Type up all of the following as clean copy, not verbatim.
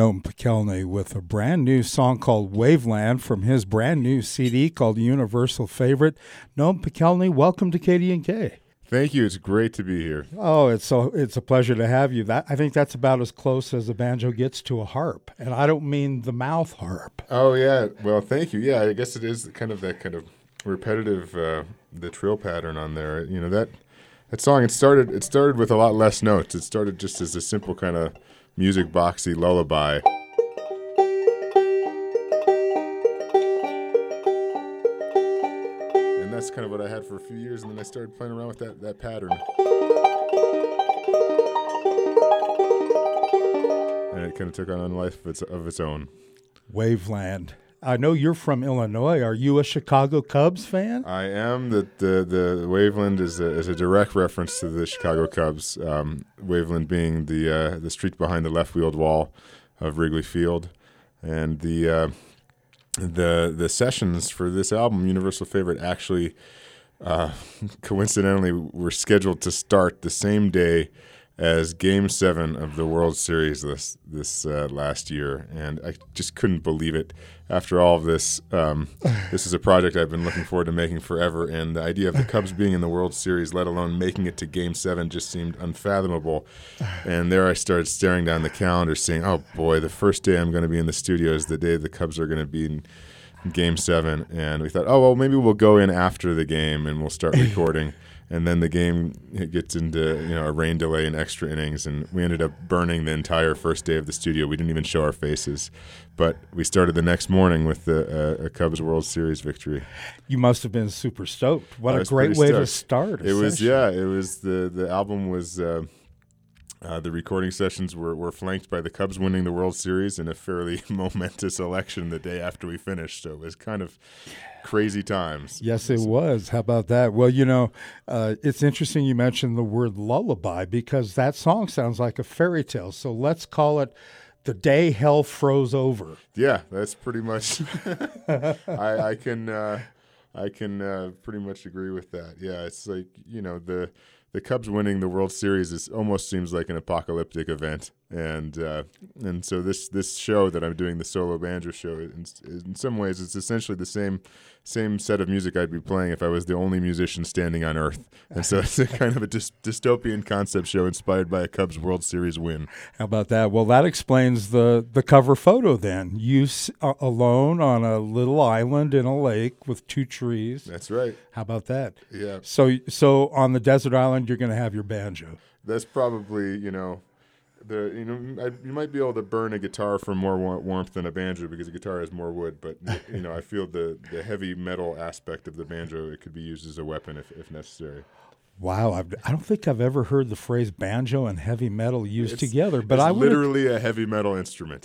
Noam Pikelny with a brand new song called Waveland from his brand new CD called Universal Favorite. Noam Pikelny, welcome to KD&K. Thank you. It's great to be here. Oh, it's a pleasure to have you. I think that's about as close as a banjo gets to a harp, and I don't mean the mouth harp. Oh yeah. Well, thank you. Yeah, I guess it is kind of that kind of repetitive the trill pattern on there. You know that song. It started with a lot less notes. It started just as a simple kind of music boxy lullaby. That's kind of what I had for a few years, and then I started playing around with that pattern. And it kind of took on a life of its own. Waveland. I know you're from Illinois. Are you a Chicago Cubs fan? I am. The Waveland is a direct reference to the Chicago Cubs. Waveland being the street behind the left-wheeled wall of Wrigley Field, and the sessions for this album, Universal Favorite, actually coincidentally were scheduled to start the same day as Game 7 of the World Series this last year, and I just couldn't believe it. After all of this, this is a project I've been looking forward to making forever, and the idea of the Cubs being in the World Series, let alone making it to Game 7, just seemed unfathomable. And there I started staring down the calendar, saying, oh boy, the first day I'm going to be in the studio is the day the Cubs are going to be in Game 7. And we thought, oh, well, maybe we'll go in after the game and we'll start recording. And then the game gets into a rain delay and extra innings, and we ended up burning the entire first day of the studio. We didn't even show our faces, but we started the next morning with a Cubs World Series victory. You must have been super stoked. What a great way to start. It was the album was. The recording sessions were flanked by the Cubs winning the World Series in a fairly momentous election the day after we finished. So it was kind of crazy times. Yes, it was. How about that? Well, it's interesting you mentioned the word lullaby because that song sounds like a fairy tale. So let's call it The Day Hell Froze Over. Yeah, that's pretty much. I can pretty much agree with that. Yeah, it's like, the Cubs winning the World Series almost seems like an apocalyptic event, and so this show that I'm doing, the solo banjo show, in some ways it's essentially the same set of music I'd be playing if I was the only musician standing on Earth, and so it's a kind of a dystopian concept show inspired by a Cubs World Series win. How about that? Well, that explains the cover photo then. You alone on a little island in a lake with two trees. That's right. How about that? Yeah. So on the desert island, you're going to have your banjo. That's probably, you might be able to burn a guitar for more warmth than a banjo because a guitar has more wood. But I feel the heavy metal aspect of the banjo, it could be used as a weapon if necessary. Wow, I don't think I've ever heard the phrase banjo and heavy metal used together. But it's literally a heavy metal instrument.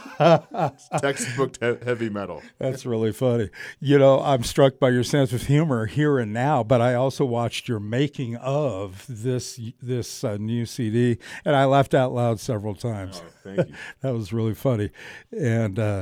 It's textbook heavy metal. That's really funny. I'm struck by your sense of humor here and now, but I also watched your making of this new CD, and I laughed out loud several times. Oh, thank you. That was really funny. And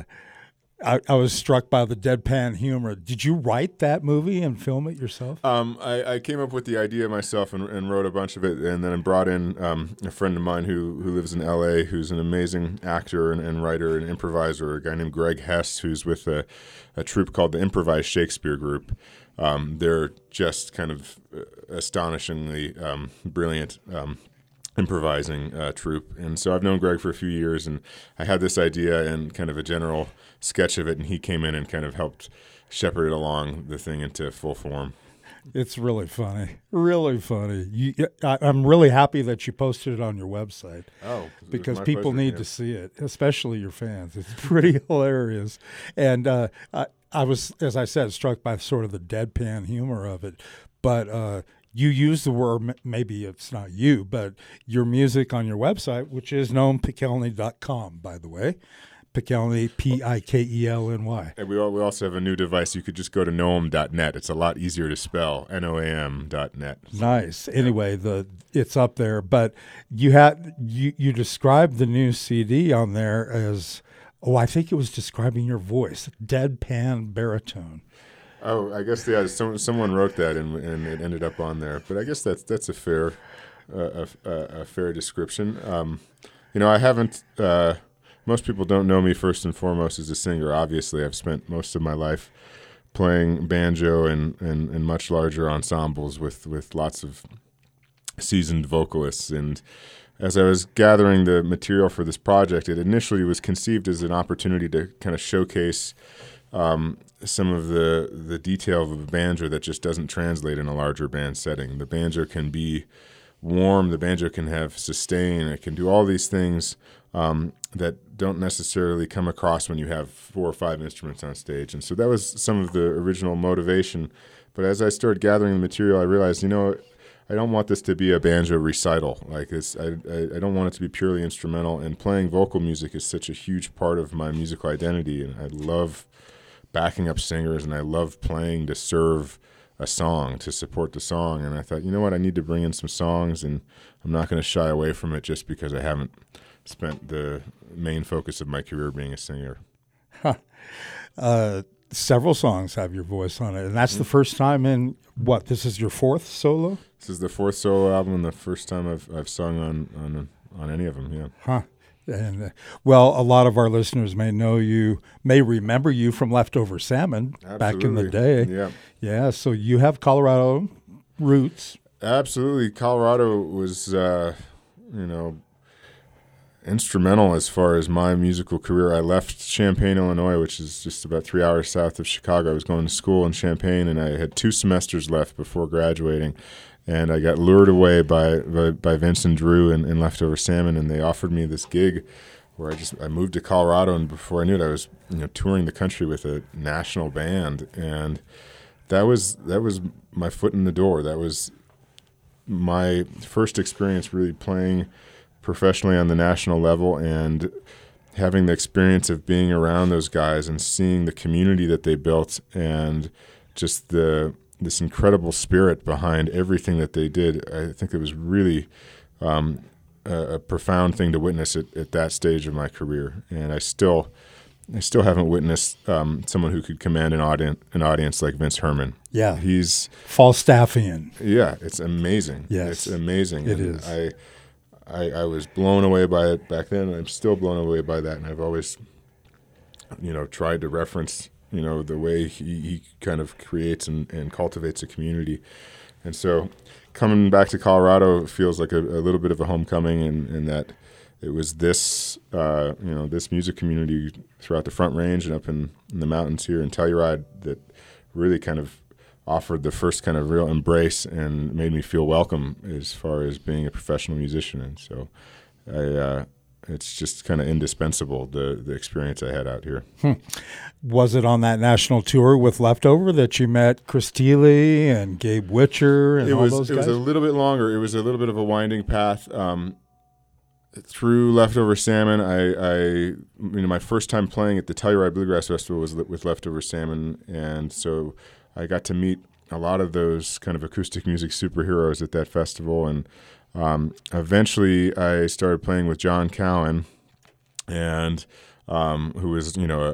I was struck by the deadpan humor. Did you write that movie and film it yourself? I came up with the idea myself and wrote a bunch of it, and then I brought in a friend of mine who lives in L.A., who's an amazing actor and writer and improviser, a guy named Greg Hess, who's with a troupe called the Improvised Shakespeare Group. They're just kind of astonishingly brilliant improvising troupe. And so I've known Greg for a few years, and I had this idea and kind of a general sketch of it, and he came in and kind of helped shepherd it along the thing into full form. It's really funny. Really funny. I'm really happy that you posted it on your website. Oh, because people need to see it, especially your fans. It's pretty hilarious. And I was, as I said, struck by sort of the deadpan humor of it. But you use the word, maybe it's not you, but your music on your website, which is noampikelny.com, by the way. Pikelny, Pikelny. And we also have a new device. You could just go to noam.net. It's a lot easier to spell, noam.net. Nice. Anyway, it's up there. But you described the new CD on there as, I think it was describing your voice, deadpan baritone. Oh, I guess someone wrote that and it ended up on there. But I guess that's a fair description. I haven't most people don't know me first and foremost as a singer. Obviously, I've spent most of my life playing banjo and much larger ensembles with lots of seasoned vocalists. And as I was gathering the material for this project, it initially was conceived as an opportunity to kind of showcase some of the detail of a banjo that just doesn't translate in a larger band setting. The banjo can be warm, the banjo can have sustain, it can do all these things that don't necessarily come across when you have 4 or 5 instruments on stage. And so that was some of the original motivation. But as I started gathering the material, I realized, I don't want this to be a banjo recital. Like this, I don't want it to be purely instrumental. And playing vocal music is such a huge part of my musical identity. And I love backing up singers, and I love playing to serve a song, to support the song. And I thought, you know what, I need to bring in some songs, and I'm not going to shy away from it just because I haven't spent the main focus of my career being a singer. Several songs have your voice on it, and that's the first time in, this is your 4th solo? This is the 4th solo album and the first time I've sung on any of them, yeah. Huh. And a lot of our listeners may remember you from Leftover Salmon. Absolutely. Back in the day. Yeah. Yeah, so you have Colorado roots. Absolutely. Colorado was, instrumental as far as my musical career. I left Champaign, Illinois, which is just about 3 hours south of Chicago. I was going to school in Champaign, and I had 2 semesters left before graduating. And I got lured away by Vince and Drew and Leftover Salmon, and they offered me this gig where I moved to Colorado, and before I knew it, I was touring the country with a national band, and that was my foot in the door. That was my first experience really playing professionally on the national level, and having the experience of being around those guys and seeing the community that they built, and just this incredible spirit behind everything that they did. I think it was really a profound thing to witness at that stage of my career. And I still haven't witnessed someone who could command an audience like Vince Herman. Yeah, he's Falstaffian. Yeah, it's amazing. Yes, it's amazing. It is. I was blown away by it back then, and I'm still blown away by that. And I've always, tried to reference, the way he kind of creates and cultivates a community. And so coming back to Colorado feels like a little bit of a homecoming, and that it was this, this music community throughout the Front Range and up in the mountains here in Telluride that really kind of offered the first kind of real embrace and made me feel welcome as far as being a professional musician. And so it's just kind of indispensable, the experience I had out here. Was it on that national tour with Leftover that you met Chris Thile and Gabe Witcher and all those guys? It was a little bit longer. It was a little bit of a winding path. Through Leftover Salmon, my first time playing at the Telluride Bluegrass Festival was with Leftover Salmon, and so I got to meet a lot of those kind of acoustic music superheroes at that festival, and eventually I started playing with John Cowan, and who was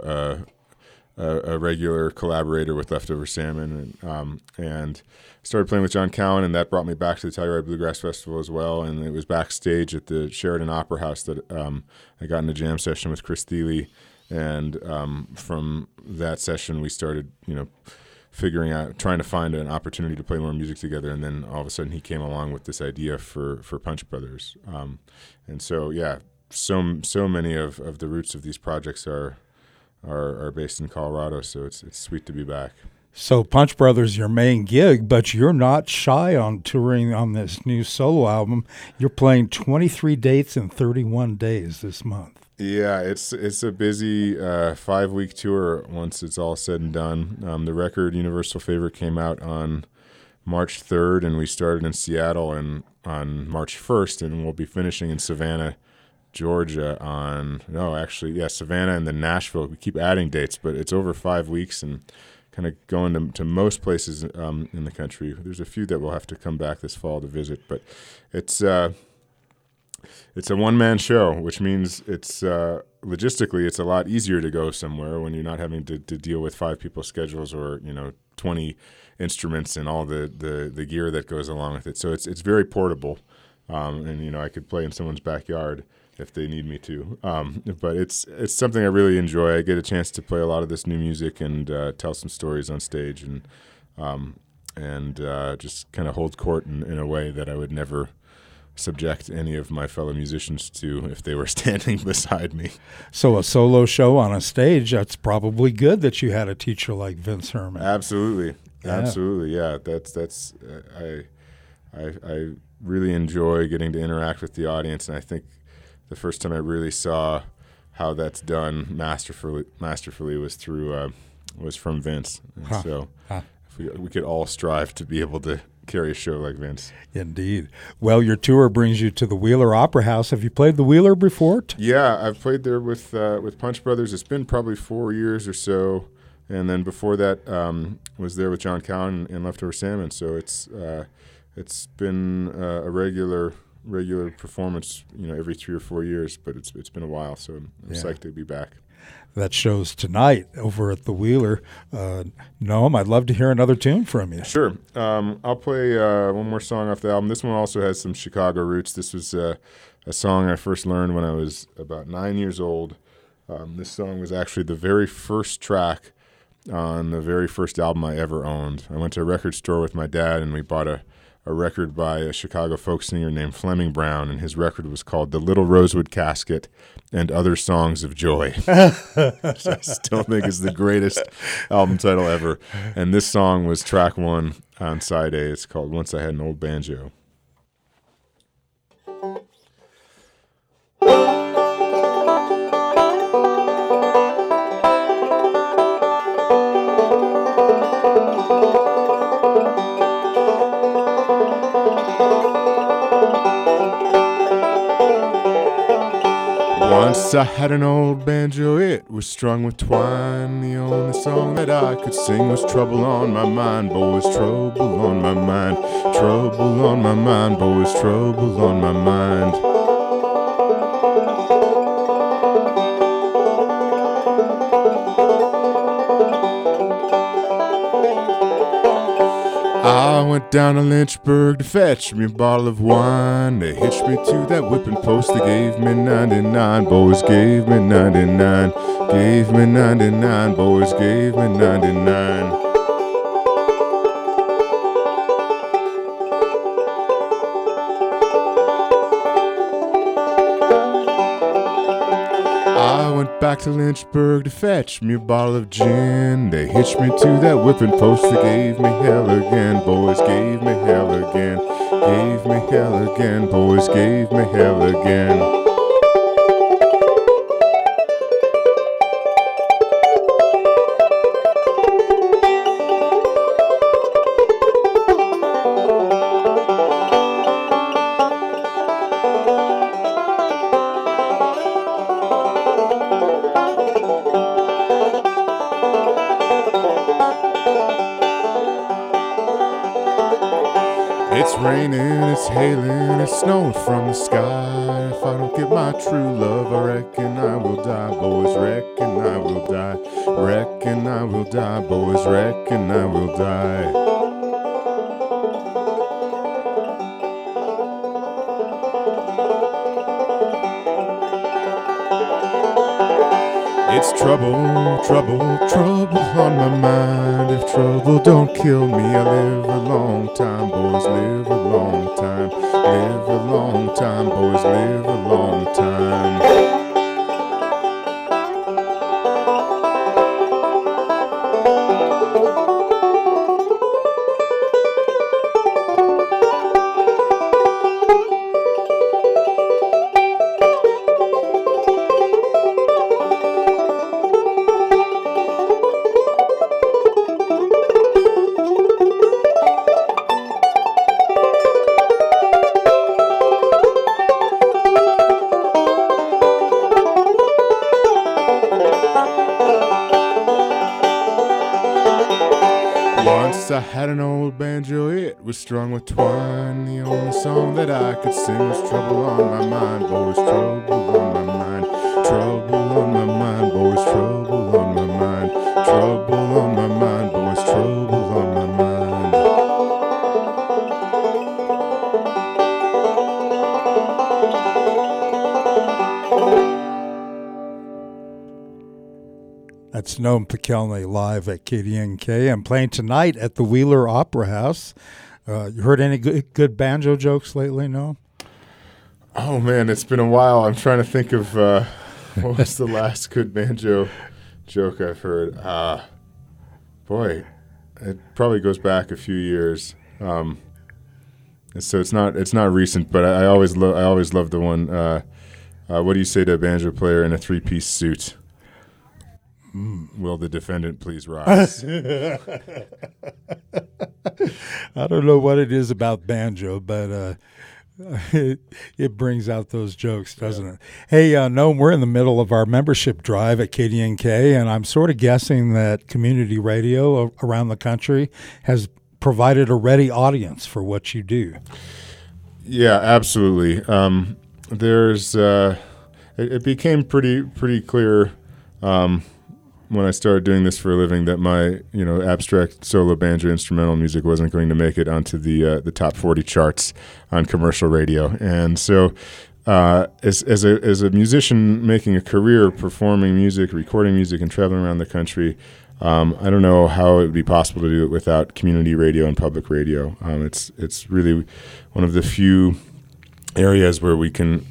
a regular collaborator with Leftover Salmon, and started playing with John Cowan, and that brought me back to the Telluride Bluegrass Festival as well. And it was backstage at the Sheridan Opera House that I got in a jam session with Chris Thile, and from that session we started, trying to find an opportunity to play more music together. And then all of a sudden he came along with this idea for Punch Brothers, and so so many of the roots of these projects are based in Colorado, so it's sweet to be back. So Punch Brothers, your main gig, but you're not shy on touring on this new solo album. You're playing 23 dates in 31 days this month. Yeah, it's a busy 5-week tour once it's all said and done. The record Universal Favorite came out on March 3rd, and we started in Seattle on March 1st, and we'll be finishing in Savannah, Georgia Savannah and then Nashville. We keep adding dates, but it's over 5 weeks and kind of going to most places in the country. There's a few that will have to come back this fall to visit, but it's a one-man show, which means it's logistically it's a lot easier to go somewhere when you're not having to deal with 5 people's schedules or 20 instruments and all the gear that goes along with it. So it's very portable, and I could play in someone's backyard if they need me to. But it's something I really enjoy. I get a chance to play a lot of this new music and tell some stories on stage, and just kind of hold court in a way that I would never subject any of my fellow musicians to if they were standing beside me. So a solo show on a stage, that's probably good that you had a teacher like Vince Herman. Absolutely. Yeah. Absolutely. Yeah. That's I really enjoy getting to interact with the audience, and I think the first time I really saw how that's done masterfully was through was from Vince. And so if we could all strive to be able to carry a show like Vince. Indeed. Well, your tour brings you to the Wheeler Opera House. Have you played the Wheeler before? Yeah, I've played there with Punch Brothers. It's been probably 4 years or so, and then before that was there with John Cowan and Leftover Salmon. So it's been a regular performance, every 3 or 4 years. But it's been a while, so I'm psyched to be back. That show's tonight over at the Wheeler. Noam, I'd love to hear another tune from you. Sure. I'll play one more song off the album. This one also has some Chicago roots. This was a song I first learned when I was about 9 years old. This song was actually the very first track on the very first album I ever owned. I went to a record store with my dad, and we bought a record by a Chicago folk singer named Fleming Brown, and his record was called The Little Rosewood Casket and Other Songs of Joy, which I still think is the greatest album title ever. And this song was track 1 on side A. It's called Once I Had an Old Banjo. Once I had an old banjo, it was strung with twine. The only song that I could sing was Trouble on My Mind, boys, trouble on my mind. Trouble on my mind, boys, trouble on my mind. I went down to Lynchburg to fetch me a bottle of wine. They hitched me to that whipping post. They gave me 99, boys, gave me 99. Gave me 99, boys, gave me 99. I went back to Lynchburg to fetch me a bottle of gin. They hitched me to that whipping post. They gave me hell again, boys, gave me hell again. Gave me hell again, boys, gave me hell again. It's raining, it's hailing, it's snowing from the sky. If I don't get my true love, I reckon I will die, boys, reckon I will die. Reckon I will die, boys, reckon I will die. It's trouble, trouble, trouble on my mind. If trouble don't kill me, I live a long time, boys, live a long time. Live a long time, boys, live a long time. Once I had an old banjo, it was strung with twine. The only song that I could sing was Trouble on My Mind, boys, trouble on my mind. Trouble on my mind, boys, trouble on my mind. Trouble on my mind, boys, trouble on my mind. Noam Pekelny live at KDNK. I'm playing tonight at the Wheeler Opera House. You heard any good banjo jokes lately, Noam? Oh, man, it's been a while. I'm trying to think of what was the last good banjo joke I've heard. Boy, it probably goes back a few years. So it's not recent, but I always love the one. What do you say to a banjo player in a 3-piece suit? Will the defendant please rise? I don't know what it is about banjo, but it brings out those jokes, doesn't it? Hey, Noam, we're in the middle of our membership drive at KDNK, and I'm sort of guessing that community radio around the country has provided a ready audience for what you do. Yeah, absolutely. It became pretty clear when I started doing this for a living that my abstract solo banjo instrumental music wasn't going to make it onto the top 40 charts on commercial radio, and so as a musician making a career performing music, recording music, and traveling around the country, I don't know how it would be possible to do it without community radio and public radio. It's really one of the few areas where we can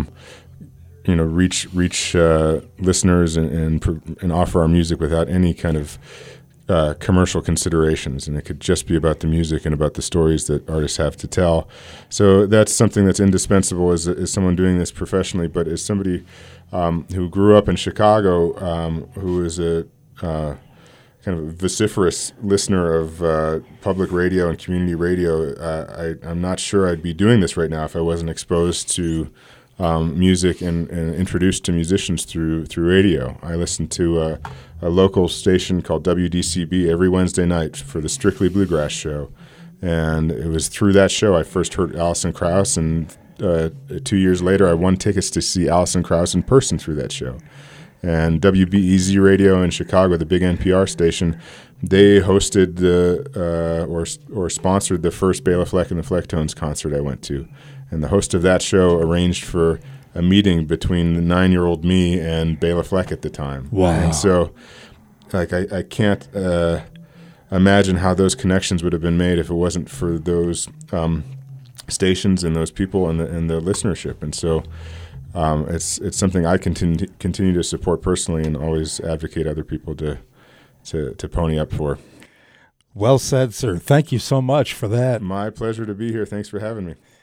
reach listeners and offer our music without any kind of commercial considerations, and it could just be about the music and about the stories that artists have to tell. So that's something that's indispensable as someone doing this professionally, but as somebody who grew up in Chicago, who is a kind of vociferous listener of public radio and community radio, I'm not sure I'd be doing this right now if I wasn't exposed to music and introduced to musicians through radio. I listened to a local station called WDCB every Wednesday night for the Strictly Bluegrass show, and it was through that show I first heard Alison Krauss, and 2 years later I won tickets to see Alison Krauss in person through that show. And WBEZ Radio in Chicago, the big NPR station, they hosted or sponsored the first Bela Fleck and the Flecktones concert I went to. And the host of that show arranged for a meeting between the 9-year-old me and Bela Fleck at the time. Wow. And so, I can't imagine how those connections would have been made if it wasn't for those stations and those people and the listenership. And so it's something I continue to support personally and always advocate other people to pony up for. Well said, sir. Thank you so much for that. My pleasure to be here. Thanks for having me.